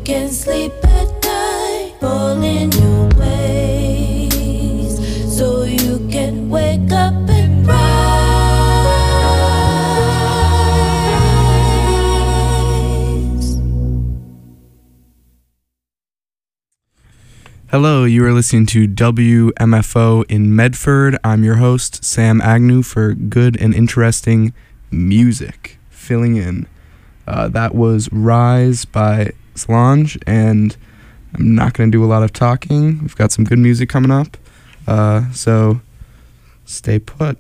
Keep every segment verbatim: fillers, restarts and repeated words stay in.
can sleep at night, rolling your ways, so you can wake up and rise. Hello, you are listening to W M F O in Medford. I'm your host, Sam Agnew, for good and interesting music. Filling in. Uh, that was Rise by Solange, and I'm not going to do a lot of talking. We've got some good music coming up, uh, so stay put.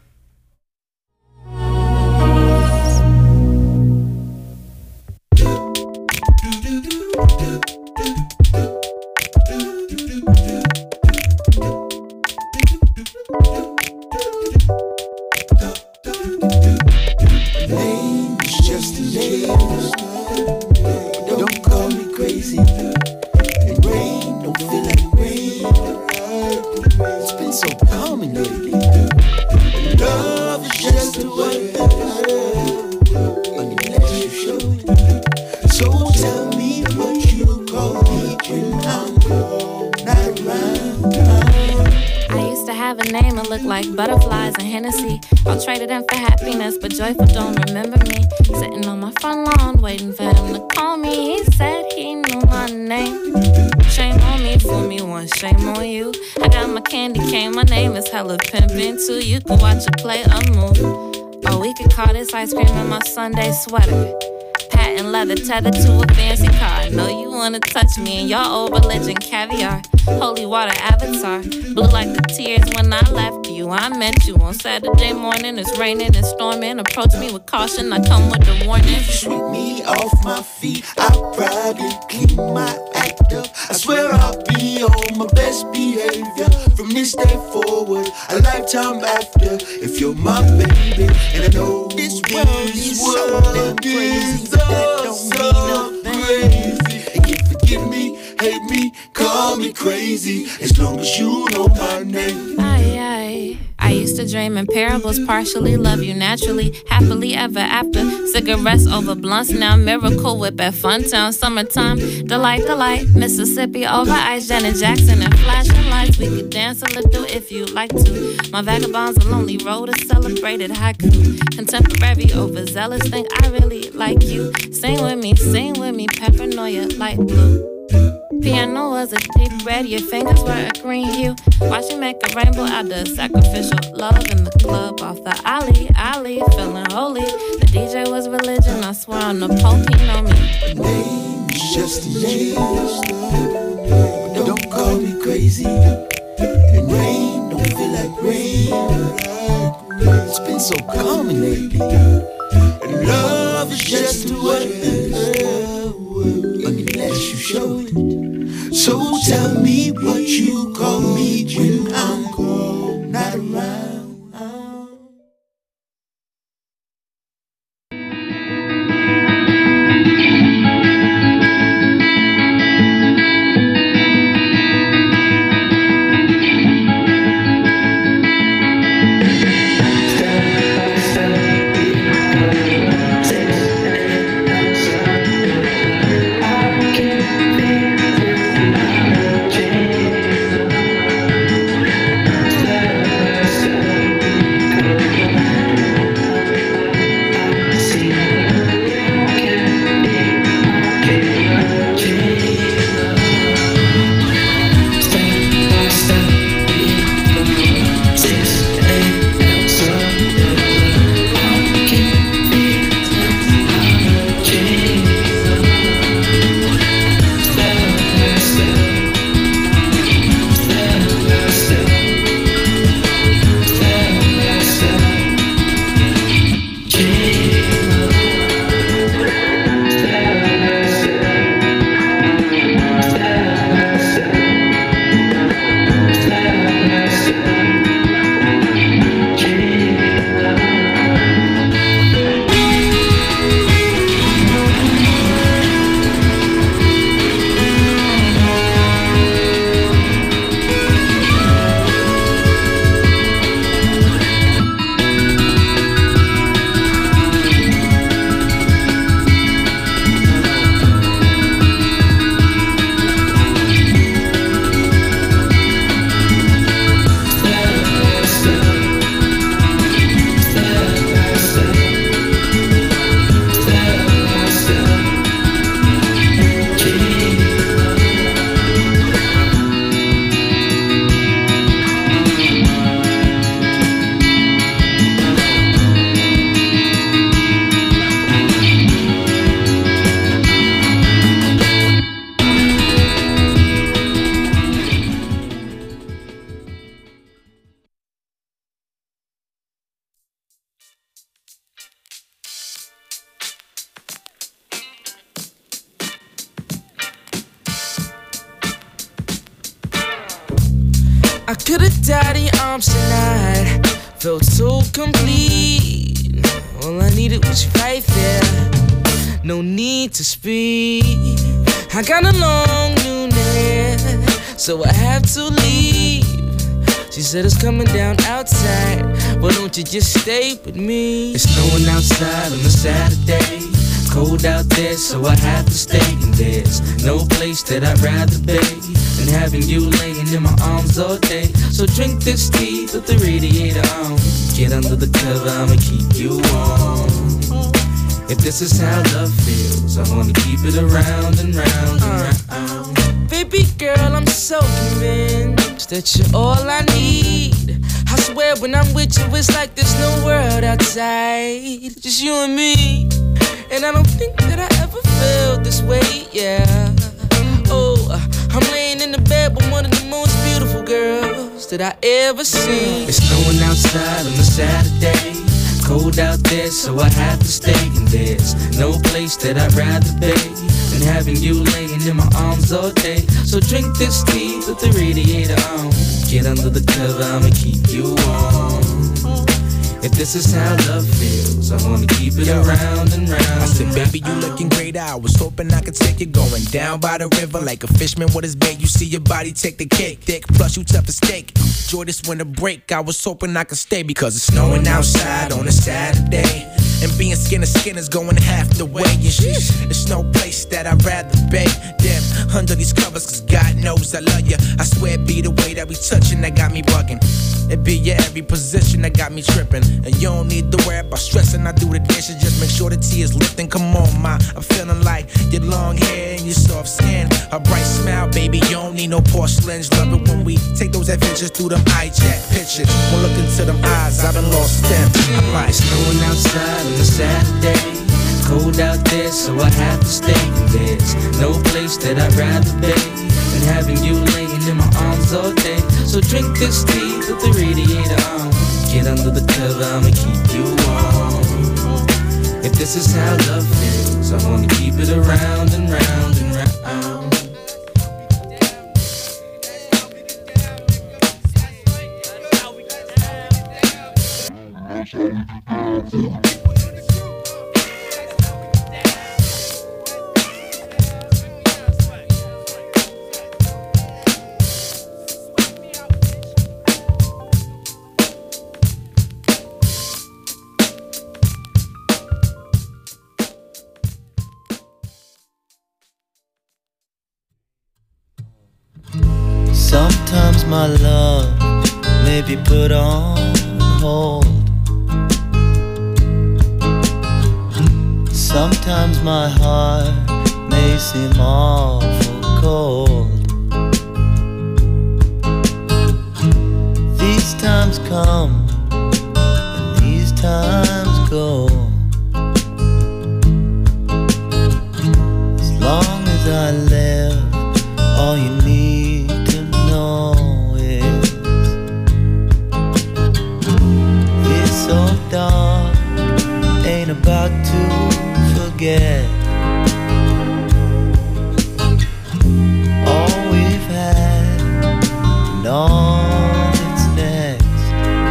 Like butterflies and Hennessy, I'll trade it in for happiness, but joyful don't remember me. Sitting on my front lawn, waiting for him to call me. He said he knew my name. Shame on me, fool me once, shame on you. I got my candy cane, my name is hella pimpin' too. You can watch it play a move. Oh, we could call this ice cream in my Sunday sweater. Patent leather tethered to a fancy car. I know you wanna touch me in your old religion, caviar. Holy water avatar, blue like the tears when I left you. I met you on Saturday morning, it's raining and storming. Approach me with caution, I come with a warning. Sweep me off my feet, I'll probably clean my act up. I swear I'll be on my best behavior from this day forward, a lifetime after. If you're my baby, and I know this world is so damn crazy, that don't mean nothing. And you forgive me, hate me, call me crazy, as long as you know my name. Aye, aye. I used to dream in parables, partially love you naturally, happily ever after. Cigarettes over blunts, now Miracle Whip at Funtown. Summertime, delight, delight. Mississippi over ice, Janet Jackson and flashing lights. We could dance a little if you like to. My vagabonds, a lonely road, a celebrated haiku. Contemporary, overzealous, think I really like you. Sing with me, sing with me, paranoia, light blue. Piano was a deep red, your fingers were a green hue. Watch you make a rainbow out of sacrificial love in the club off the alley, alley, feeling holy. The D J was religion, I swear on the Pope, he know me. Name's just a name, don't call me crazy. And rain don't feel like rain. It's been so calming lately. And love is just a word, unless you show it. So tell me what you call me when I'm gone, not around. Change. I could've died in your arms tonight. Felt so complete. All I needed was you right there. No need to speak. I got a long new neck, so I have to leave. She said it's coming down outside. Why don't you just stay with me? It's snowing outside on a Saturday. Cold out there, so I have to stay. And there's no place that I'd rather be than having you laying in my arms all day. So drink this tea with the radiator on. Get under the cover, I'ma keep you warm. If this is how love feels, I wanna keep it around and round and round. uh, Baby girl, I'm so convinced that you're all I need. I swear when I'm with you, it's like there's no world outside. Just you and me. And I don't think that I ever felt this way, yeah. Oh, I'm laying in the bed with one of the most beautiful girls that I ever seen. It's snowing outside on a Saturday. Cold out there, so I have to stay. And there's no place that I'd rather be than having you laying in my arms all day. So drink this tea with the radiator on. Get under the cover, I'ma keep you warm. If this is how love feels, I wanna keep it around and round. I said, baby, you looking great. I was hoping I could take you going down by the river like a fishman with his bait. You see your body take the cake, thick, plus you tough as steak. Enjoy this winter break. I was hoping I could stay because it's snowing outside on a Saturday. And being skin to skin is going half the way. And sheesh, there's no place that I'd rather be than under these covers, cause God knows I love you. I swear it be the way that we touching that got me bugging. It be your every position that got me tripping. And you don't need to worry about stressing. I do the dishes, just make sure the tea is lifting. Come on, ma, I'm feeling like your long hair and your soft skin. A bright smile, baby, you don't need no porcelains. Love it when we take those adventures through them eye-jack pictures. When look into them eyes, I've been lost in. I'm like, snowing outside on a Saturday. Cold out there, so I have to stay. And there's no place that I'd rather be than having you laying in my arms all day. So drink this tea with the radiator on. Get under the cover, I'ma keep you warm. If this is how love feels, I wanna keep it around and round and round. Sometimes my love may be put on hold. Sometimes my heart may seem awful cold. These times come and these times go. As long as I live, all you need to know is this old dog ain't about to forget all we've had and all that's next.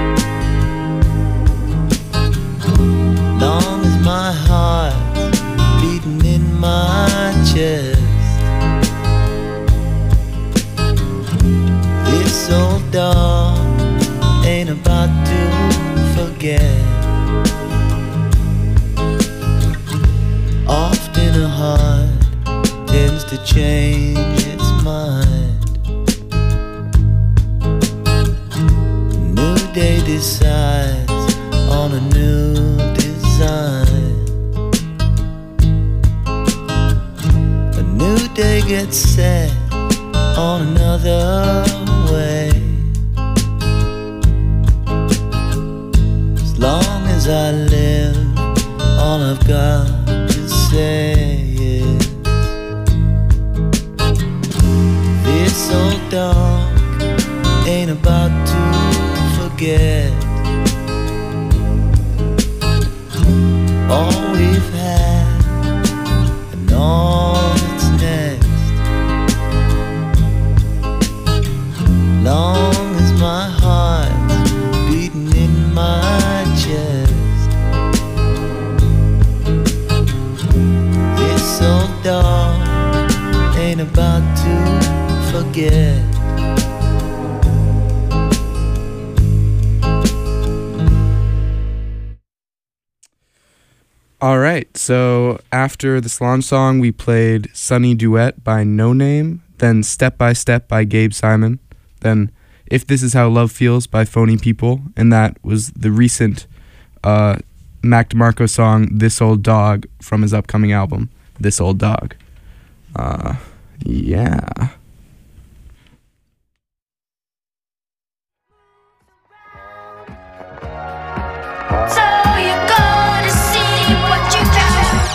Long as my heart's beating in my chest, this old dog ain't about to forget. Often a heart tends to change its mind. A new day decides on a new design. A new day gets set on another way. As long as I live, all I've got to say is this old dog ain't about to forget all we've had and all that's next. Long as forget. All right, so after the Salon song, we played Sunny Duet by No Name, then Step by Step by Gabe Simon, then If This Is How Love Feels by Phony People, and that was the recent uh, Mac DeMarco song, This Old Dog, from his upcoming album, This Old Dog. Uh, yeah. So you're gonna see what you got.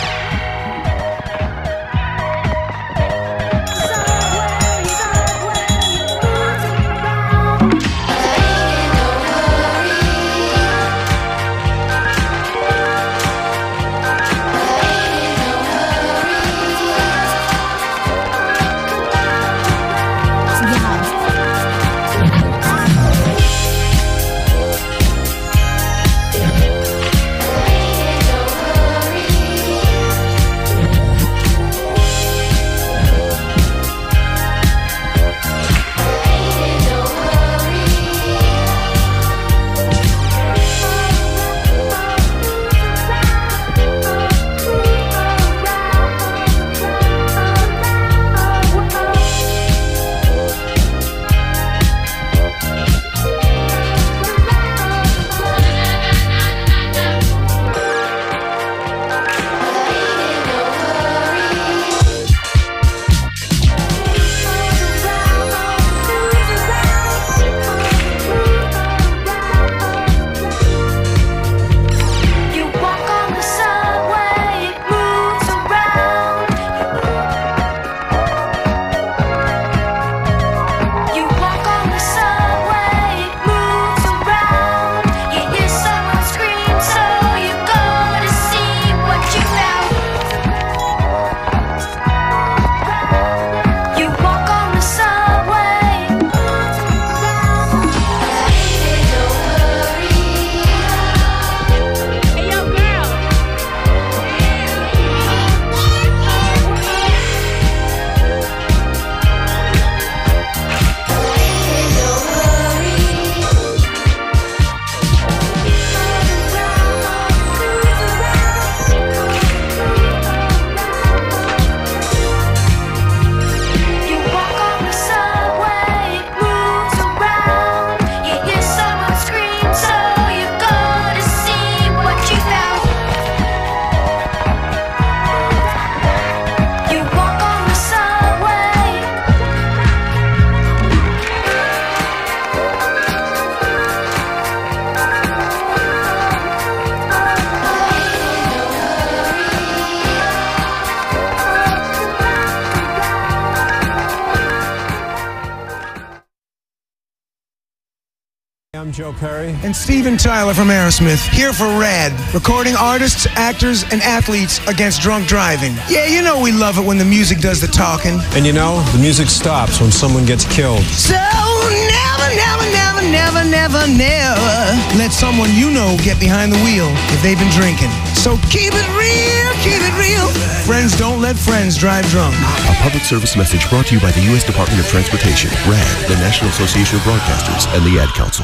I'm Joe Perry. And Steven Tyler from Aerosmith, here for RAD, recording artists, actors, and athletes against drunk driving. Yeah, you know we love it when the music does the talking. And you know, the music stops when someone gets killed. So never, never, never, never, never, never let someone you know get behind the wheel if they've been drinking. So keep it real, keep it real. Friends don't let friends drive drunk. A public service message brought to you by the U S Department of Transportation, RAD, the National Association of Broadcasters, and the Ad Council.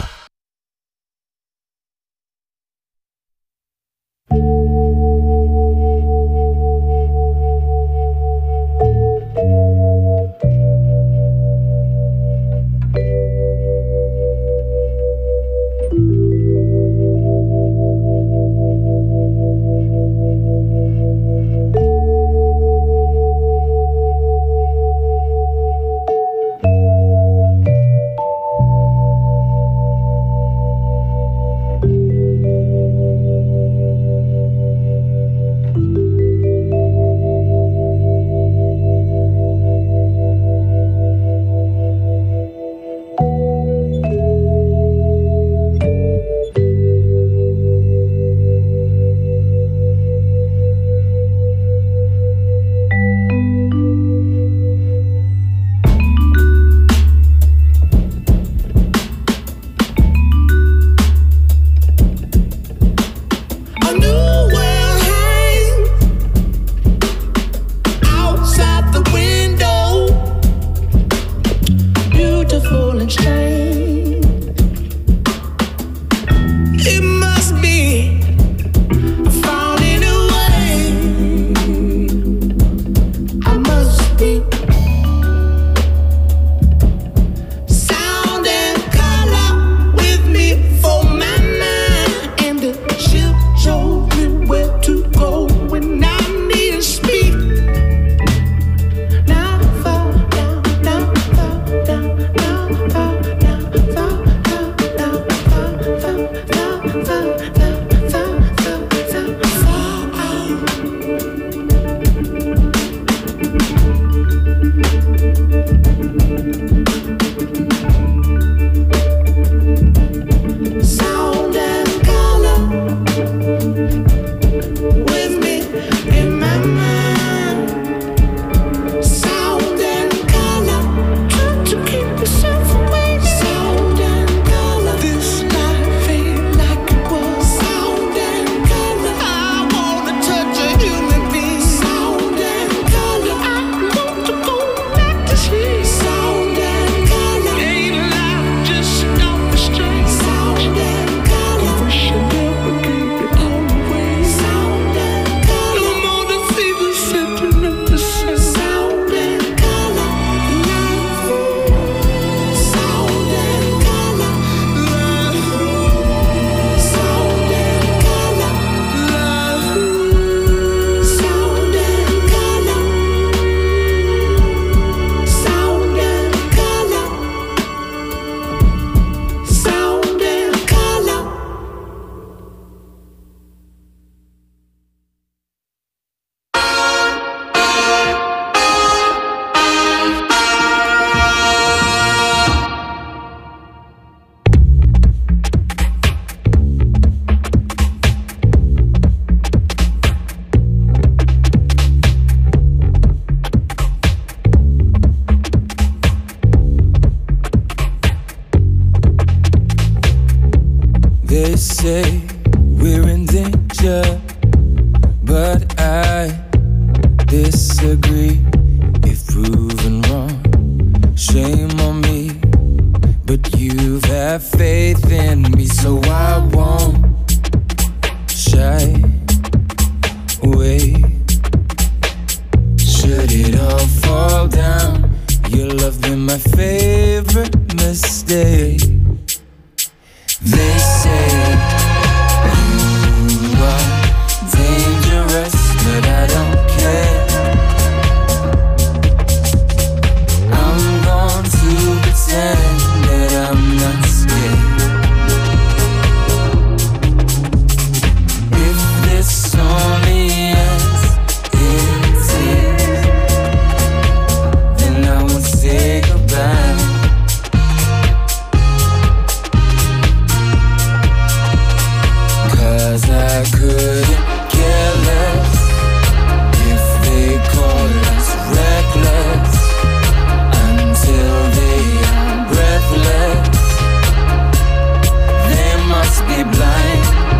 They say we're in danger, but I disagree. If proven wrong, shame on me. But you've had faith in me, so I won't shy away. Should it all fall down, your love been my favorite mistake. They say you are dangerous, but I don't care. I'm going to pretend that I'm not scared. If this only ends in tears, then I won't say goodbye. Cause I couldn't care less if they call us reckless until they are breathless. They must be blind.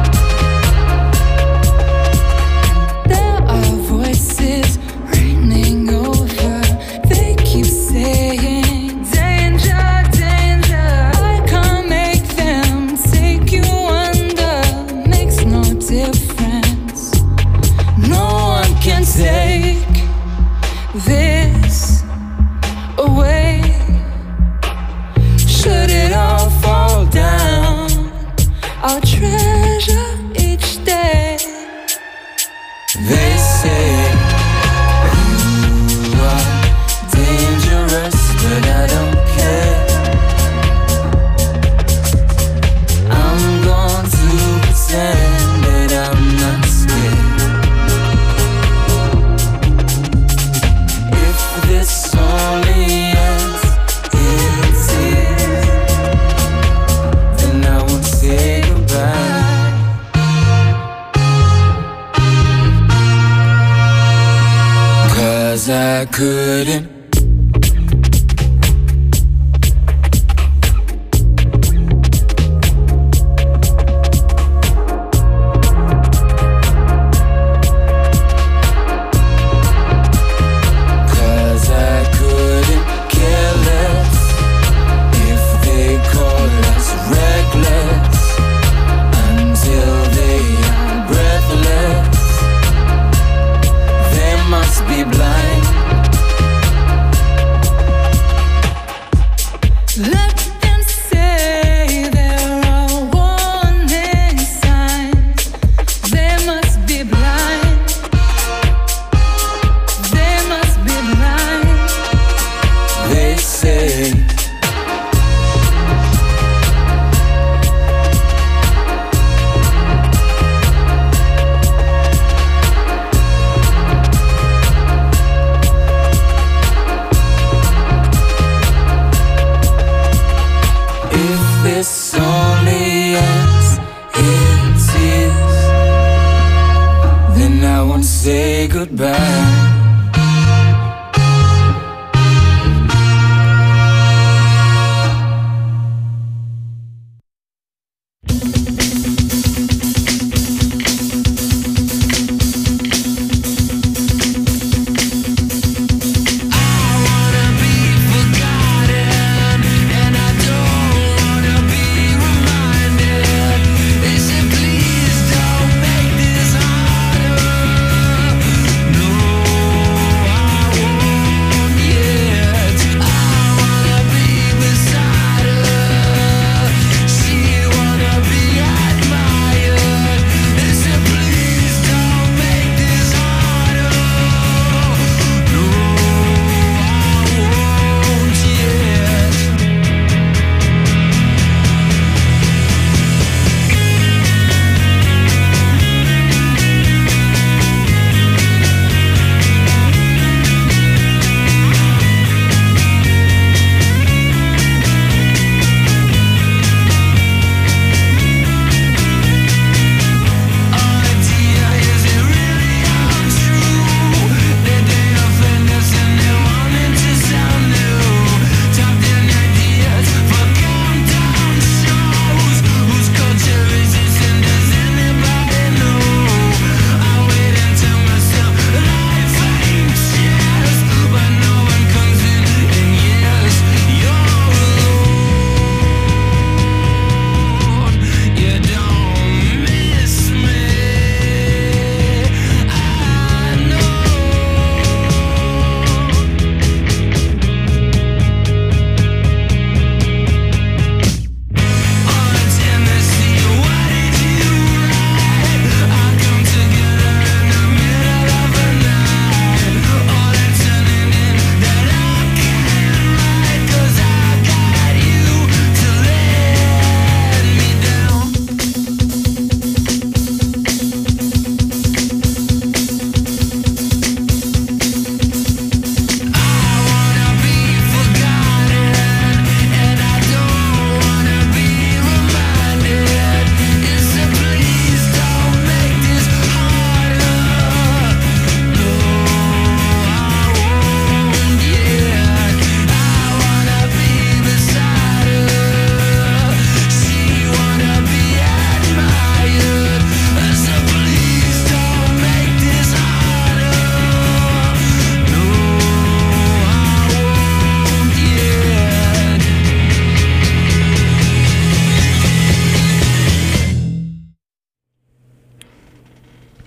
There are voices raining over. They keep saying danger, danger. I can't make them take you under. Makes no difference. No one can take this away. Should it all fall down, I'll treasure each day. They say you are dangerous, but I don't care. I'm going to pretend that I'm not scared. If this only ends in tears, then I won't say goodbye. Cause I couldn't. Cause I couldn't care less if they call us reckless until they are breathless. They must be blind.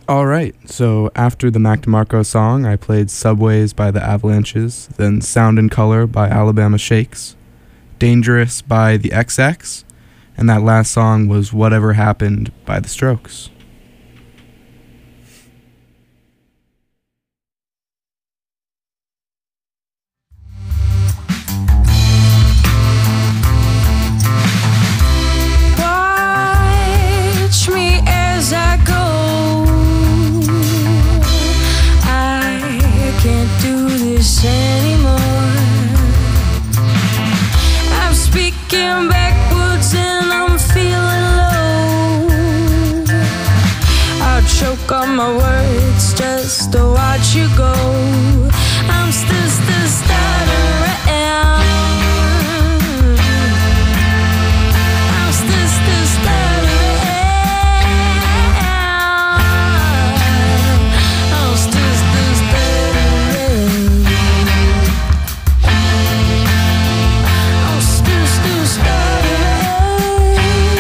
All right, so after the Mac DeMarco song, I played Subways by the Avalanches, then Sound and Color by Alabama Shakes, Dangerous by the X X, and that last song was Whatever Happened by the Strokes. Watch me as I go. Can't do this anymore. I'm speaking backwards and I'm feeling low. I'll choke on my words just to watch you go. I'm still, still stuttering. I'm still, still stuttering. I'm still, still stuttering. I'm still, still stuttering.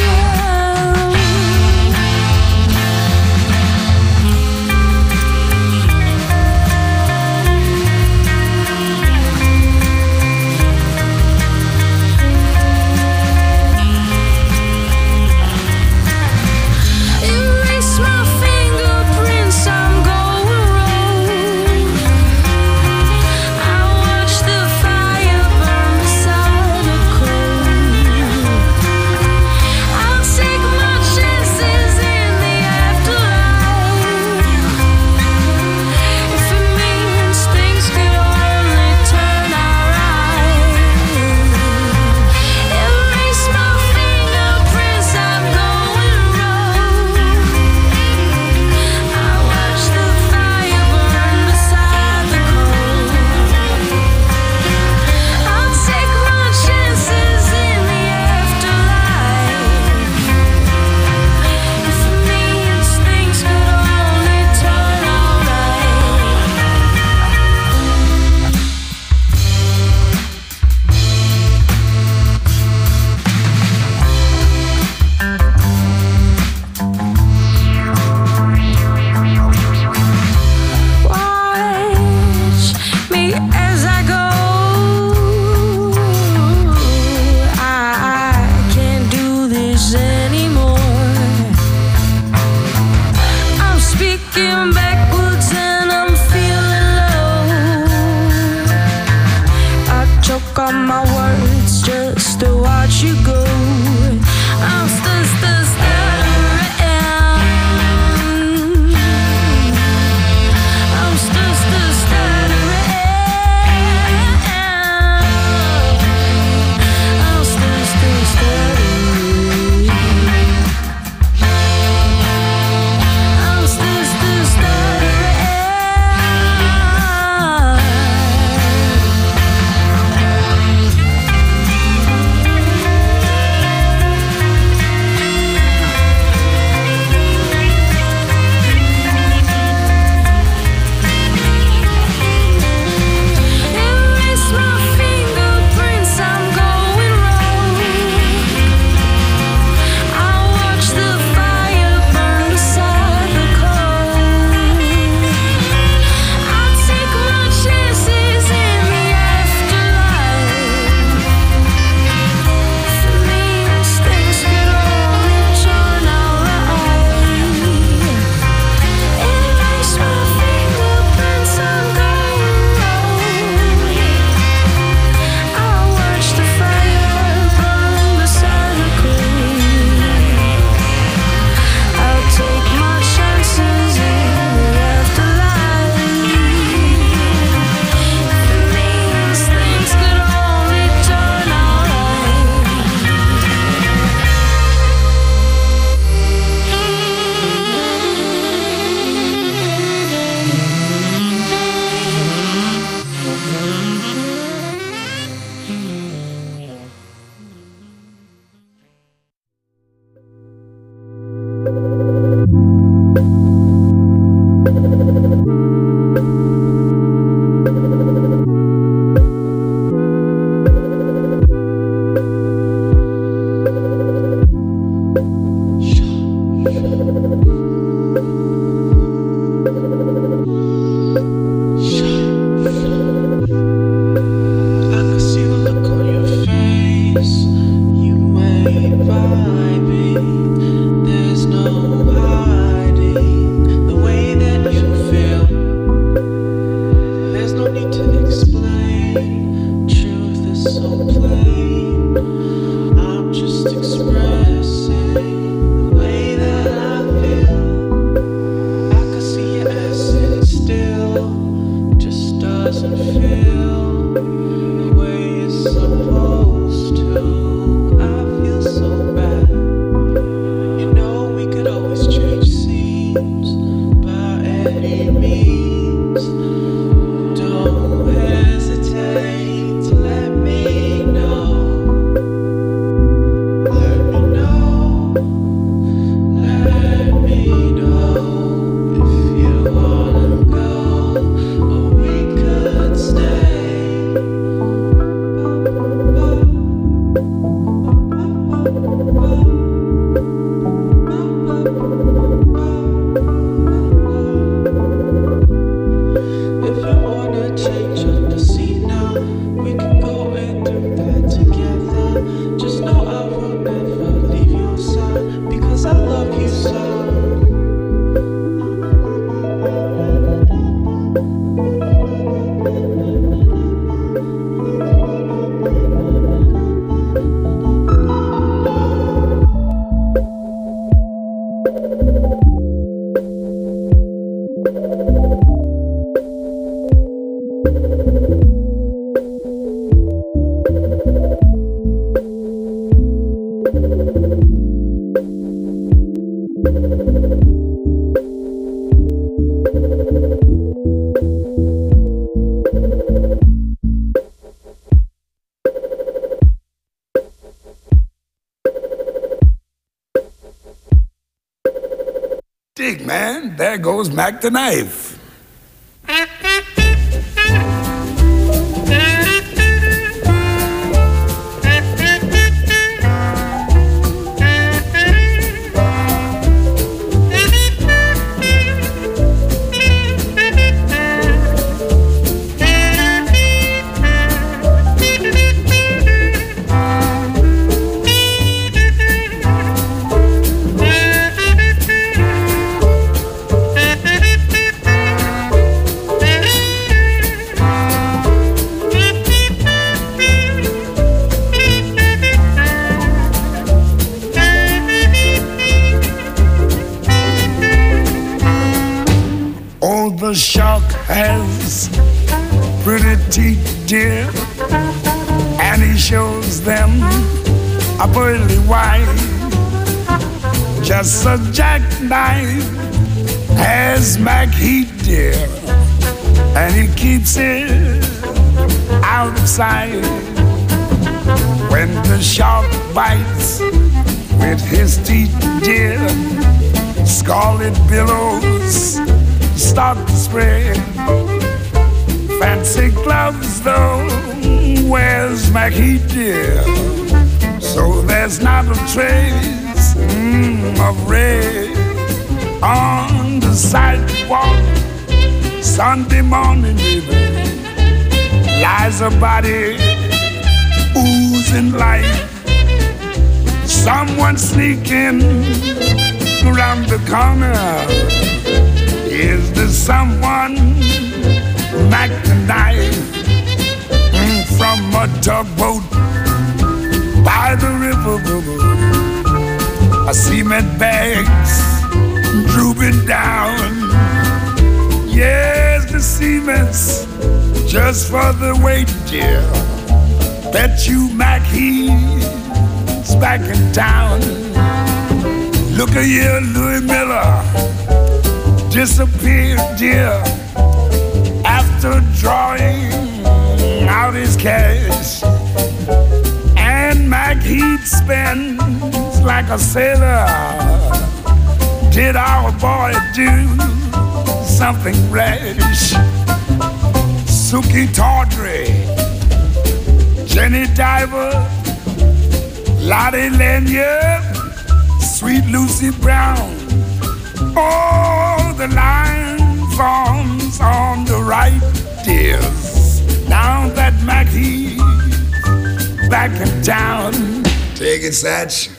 Erase my fingerprints, I'm going rogue. I watch the fire burn beside the coal. I'll take my chances in the afterlife. If it means things could only turn out right. Erase my fingerprints, I'm going rogue. I watch the fire burn beside the coal. I'll take my chances in the afterlife. If it means things could only turn out right. Watch me as I go. I can't do this anymore. I'm speaking backwards and I'm feeling low. I choke on my words just to watch you go. I'm still, still stuttering. I'm still, still stuttering. I'm still, still stuttering. I'm still, still stuttering. Erase my fingerprints, I'm going rogue. I'll watch the fire burn beside the coal. I'll take my chances in the afterlife. If it means things could only turn out right. Erase my fingerprints, I'm going rogue. I'll watch the fire burn beside the coal. I'll take my chances in the afterlife. If it means things could only turn out right. Dig, man, there goes Mac the Knife. The shark has pretty teeth, dear, and he shows them a pearly white. Just a jackknife has Mac Heat, dear, and he keeps it out of sight. When the shark bites with his teeth, dear, scarlet billows start to spread. Fancy gloves though wears Mac Heat, dear, so there's not a trace mm, of red on the sidewalk. Sunday morning, baby, lies a body oozing life. Someone sneaking around the corner. Is there someone Mac the Knife mm, from a tugboat by the river? A cement bags drooping down. Yes, the cement's just for the weight, dear. Bet you Mac he's back in town. Look at here, Louis Miller disappeared, dear, after drawing out his cash. And Mac Heat spends like a sailor. Did our boy do something rash? Suki Tawdry, Jenny Diver, Lottie Lanyard, Sweet Lucy Brown. Oh, the line forms on the right, dears. Now that Mac He's back in town. Take it, Satch.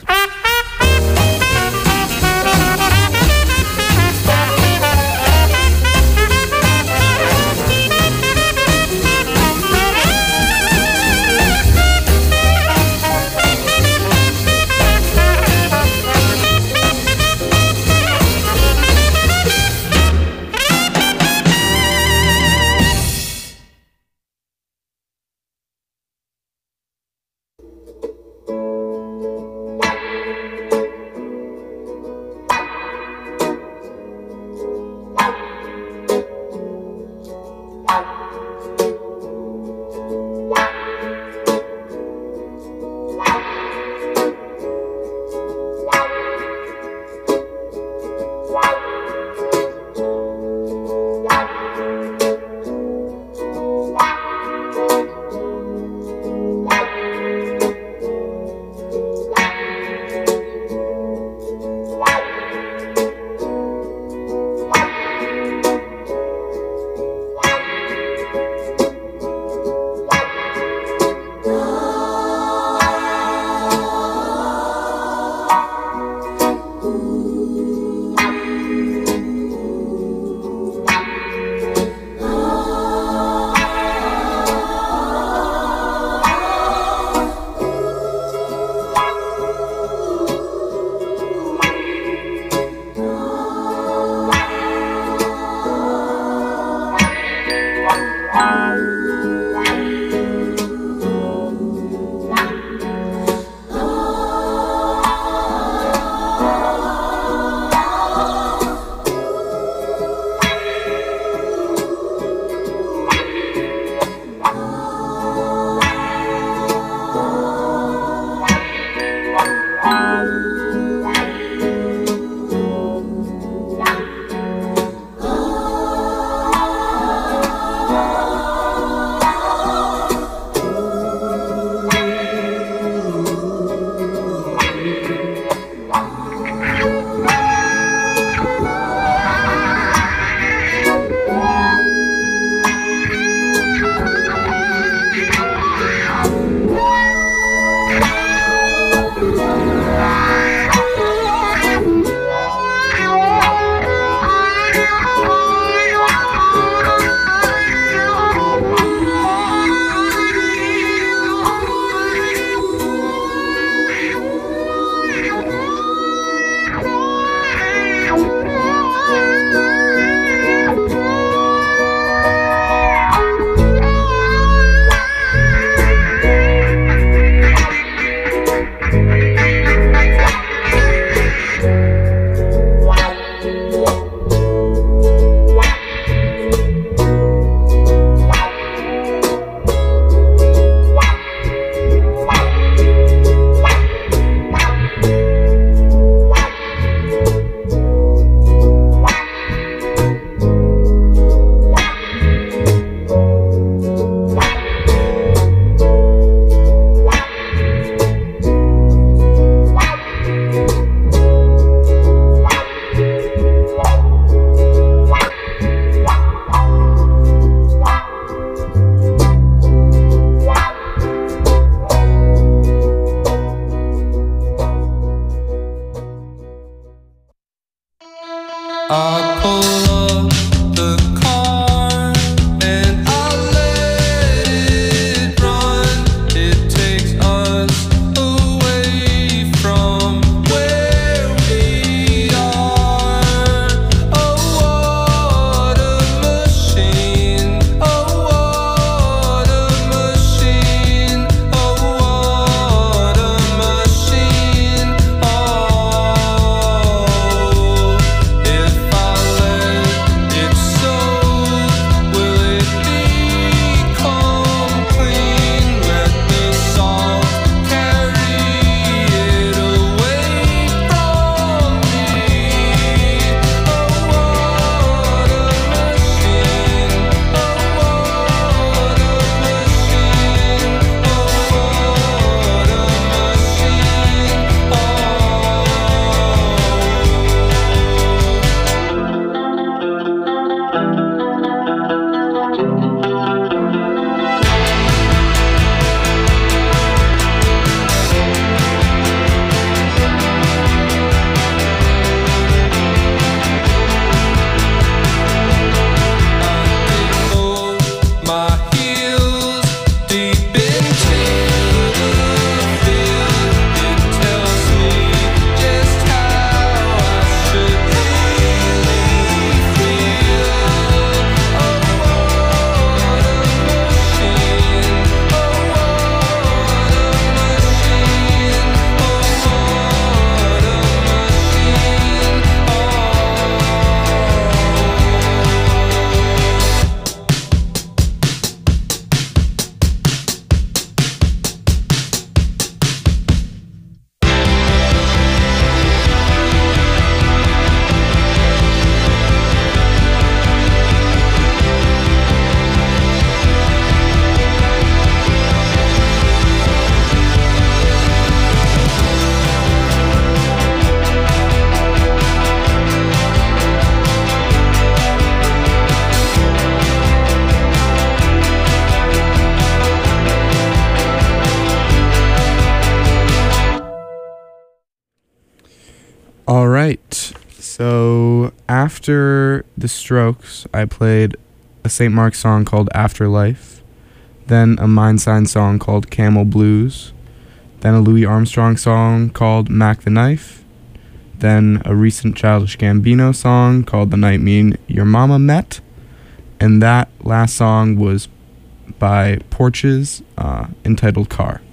All right. So after The Strokes, I played a Saint Mark song called Afterlife, then a Mindsign song called Camel Blues, then a Louis Armstrong song called Mac the Knife, then a recent Childish Gambino song called The Night Me and Your Mama Met, and that last song was by Porches, uh, entitled Car.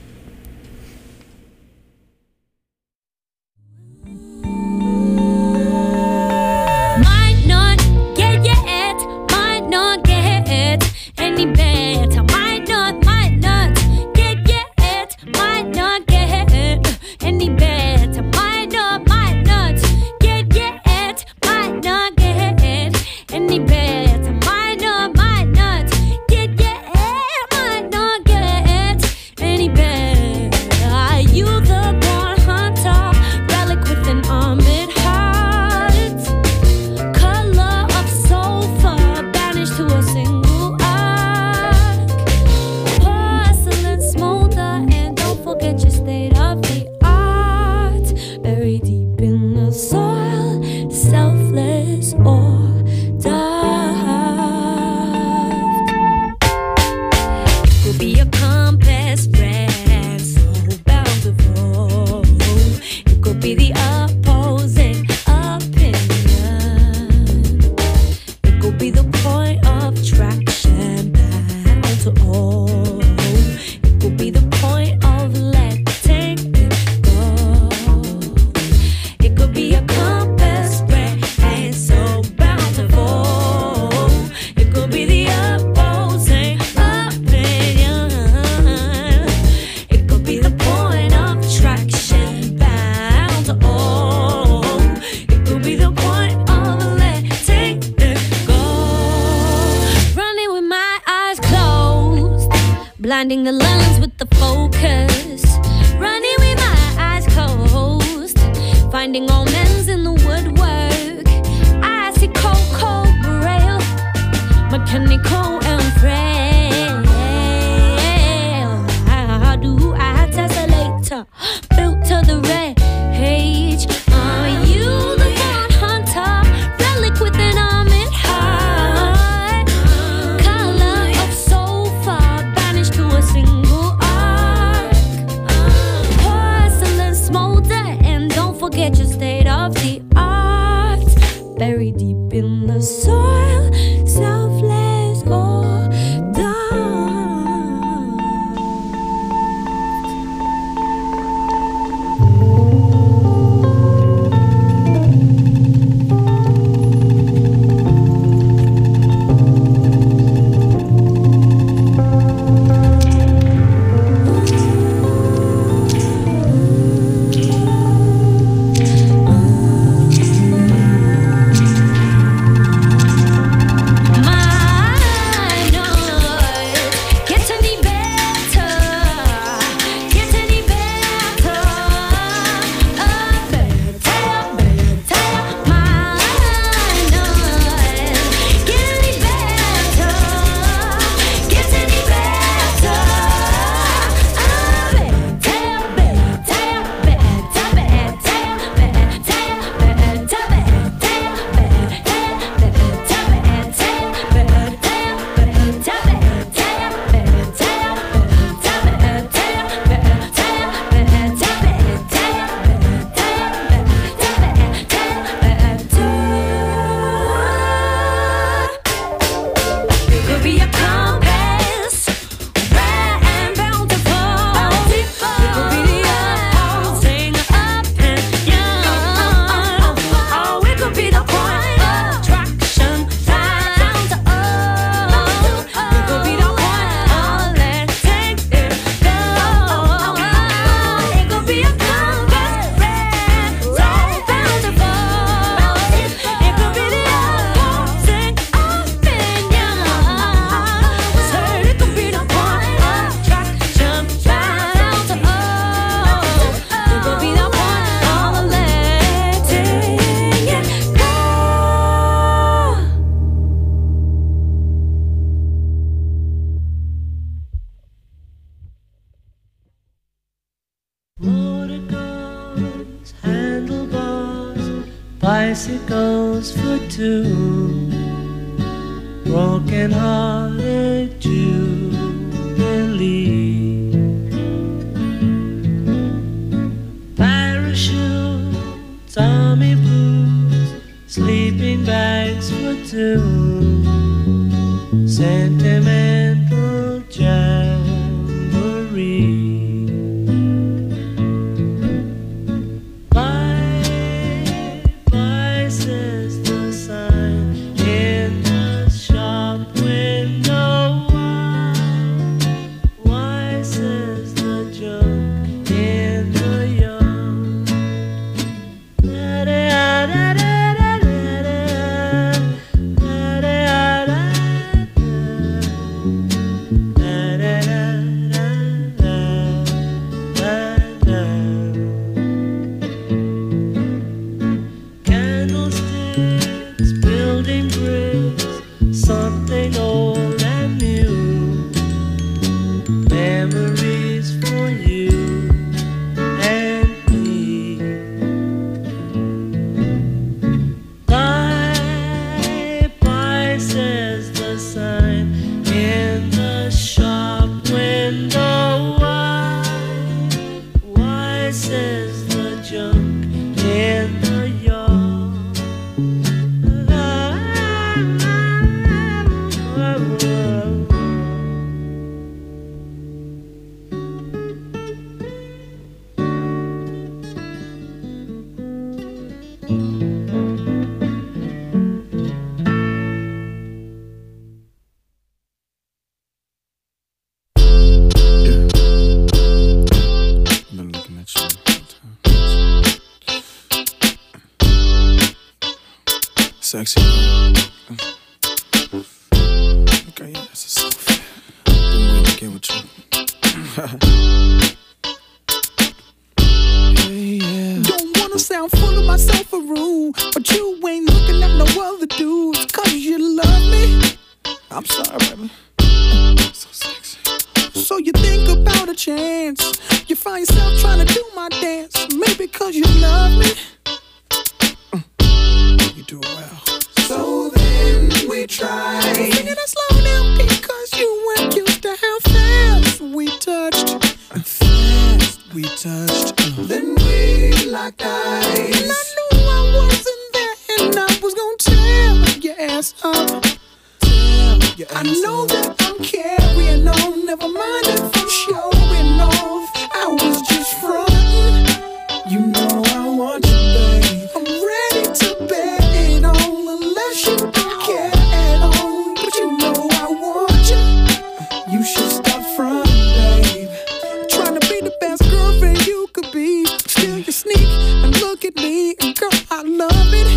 Might not get it, might not get any better. Might not, might not get it, might not get any better. Might not, might not get it, might not get any better. Might not, might not get it, might not get any better. Are you the born hunter, relic with an armored heart? Color of sulfur, banished to a single arc. Porcelain smolder, and don't forget your state of the art. Buried deep in the soil, selfless or daft. It could be a compass red, so bountiful. It could be the opposing opinion. It could be the point of traction bound to all. It could be the point of letting it go. It could be a compass red and so bountiful. It could be the opposing opinion. It could be the point of traction bound to all. It could be the point of letting it go. Running with my eyes closed, blinding the lens with the focus. Running with my eyes closed, finding omens in the woodwork. I see cold, cold braille, mechanical and frail. How do I tessellate, built to the rage? Are you the born hunter, relic with an armored heart? Color of sulfur, banished to a single arc. Porcelain smolder, and don't forget your state of the art. Buried deep in the soil, selfless or bicycles for two, broken hearted Jubilee. Parachutes, army boots, sleeping bags for two, sentimental jamboree. Sexy. Okay, yeah, that's a selfie. Been waiting to get with you. Hey, yeah. Don't wanna sound full of myself or rude, but you ain't looking at no other dudes. Cause you love me. I'm sorry, baby. So sexy. So you think about a chance. You find yourself trying to do my dance. Maybe cause you love me. You do well. So then we try. Singing it slow down because you weren't used to how fast we touched. Fast we touched. Uh. Then we locked eyes. And I knew I wasn't there, and I was gonna tear your ass up. Tear your ass I know up. That I'm carrying on. Never mind if I'm showing off. I was just frontin'. You know I want you, babe. I'm ready to bet it on. Unless you don't care at all, but you know I want you. You should stop frontin', babe. Trying to be the best girlfriend you could be. Still you sneak and look at me, and girl, I love it.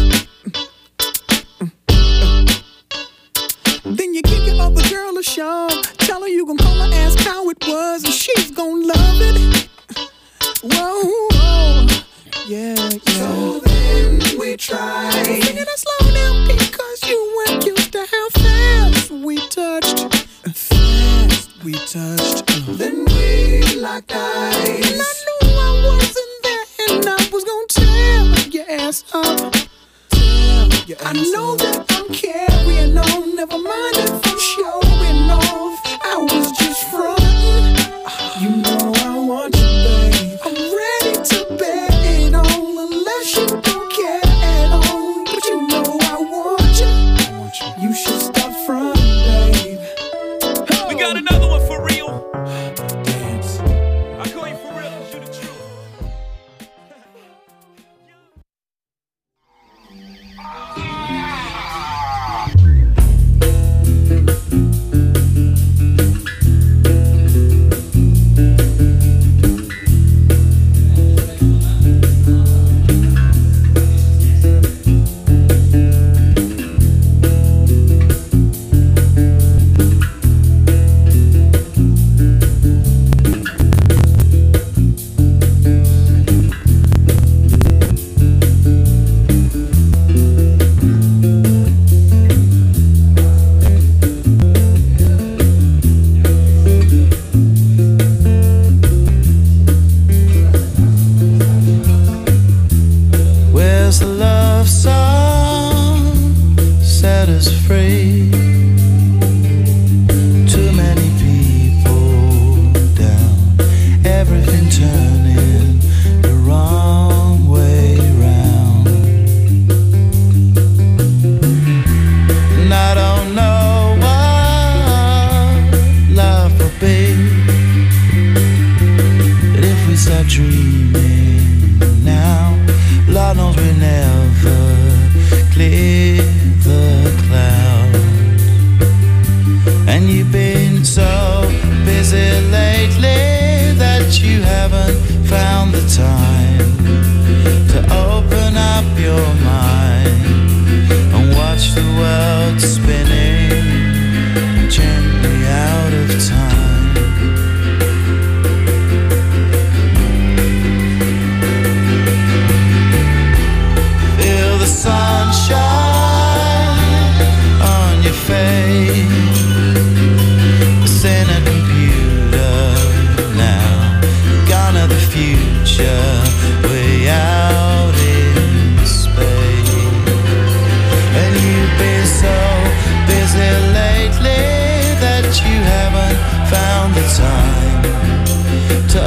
Then you give your other girl a shove. Tell her you gon' call her, ask how it was, and she's gon' love it. Whoa, whoa. Yeah, yeah. So then we try. Singing it slow down because you weren't used to how fast we touched. Fast we touched. Uh. Then we locked eyes. And I knew I wasn't there, and I was gonna tear your ass up. Tear your ass I know up. That I'm carrying on. Never mind if I'm showing off. I was just frontin'. You know I want you, babe. I'm ready to bet it on. Unless you don't care at all, but you know I want you. I want you. You should stop frontin', babe. Oh. We got another one for real. Dance. I call you for real, 'cause you the truth.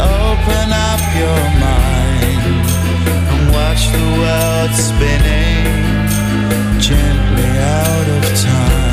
open up your mind and watch the world spinning gently out of time.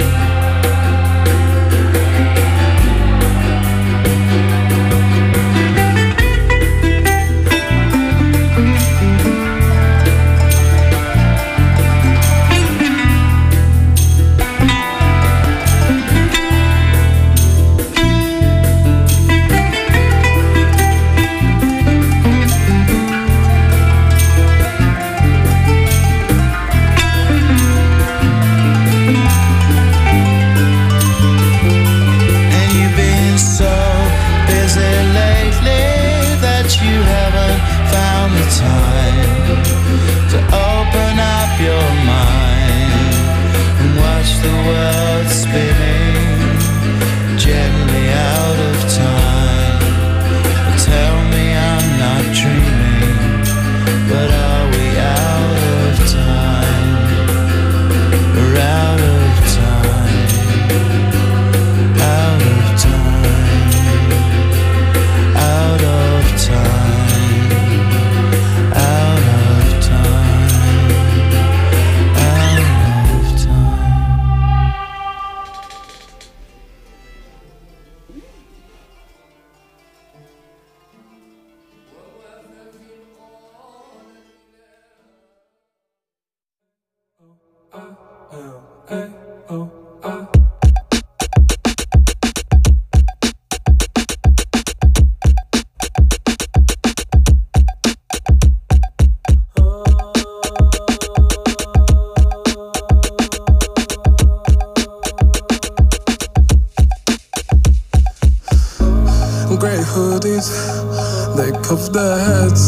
Grey hoodies, they cover their heads.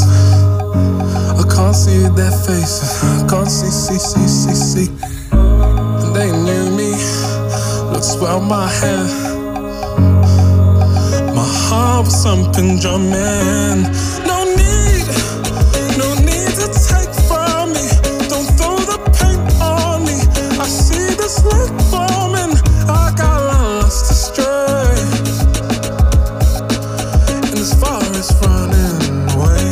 I can't see their faces, I can't see, see, see, see, see. And they knew me, looks well my hair. My heart was something drumming. No need, no need to take from me. Don't throw the paint on me. I see this light forming, I got lost astray. As far as running away,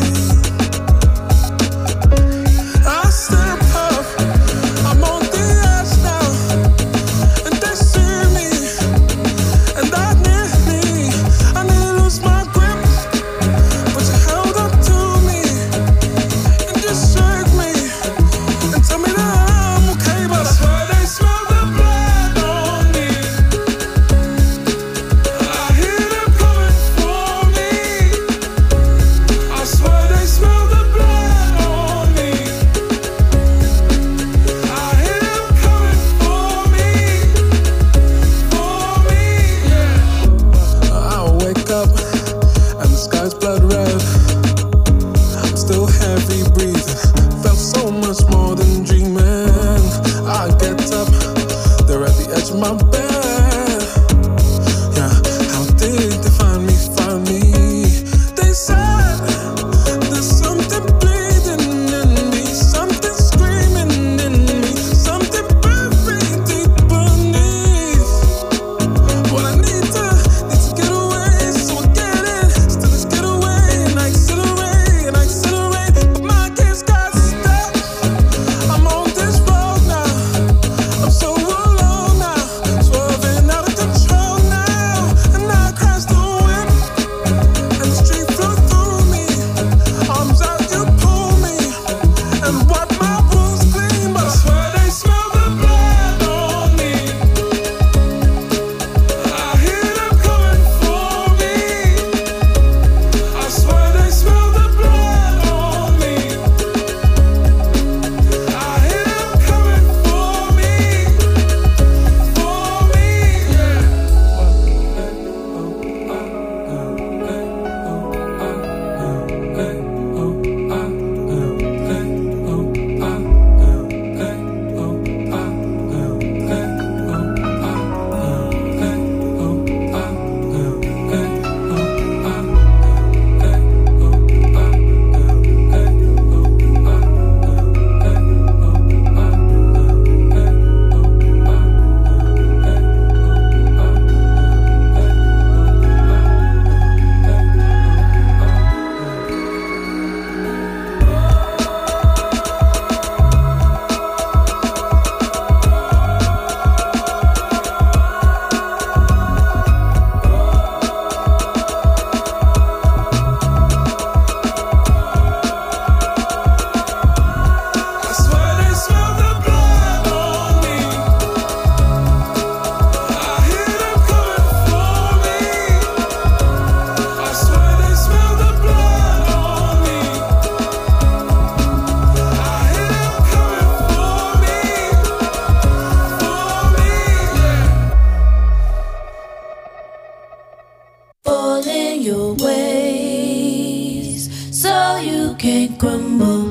I step up, I'm on the edge now, and they see me, and I need me, I need to lose my grip, but you held your ways so you can't crumble.